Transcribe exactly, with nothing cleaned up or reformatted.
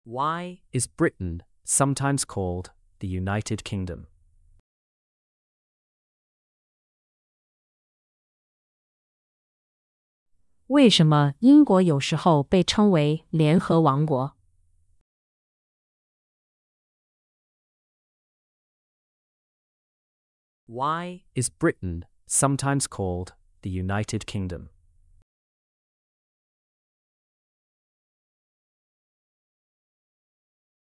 Why is Britain sometimes called the United Kingdom? 为什么英国有时候被称为联合王国？ Why is Britain sometimes called the United Kingdom?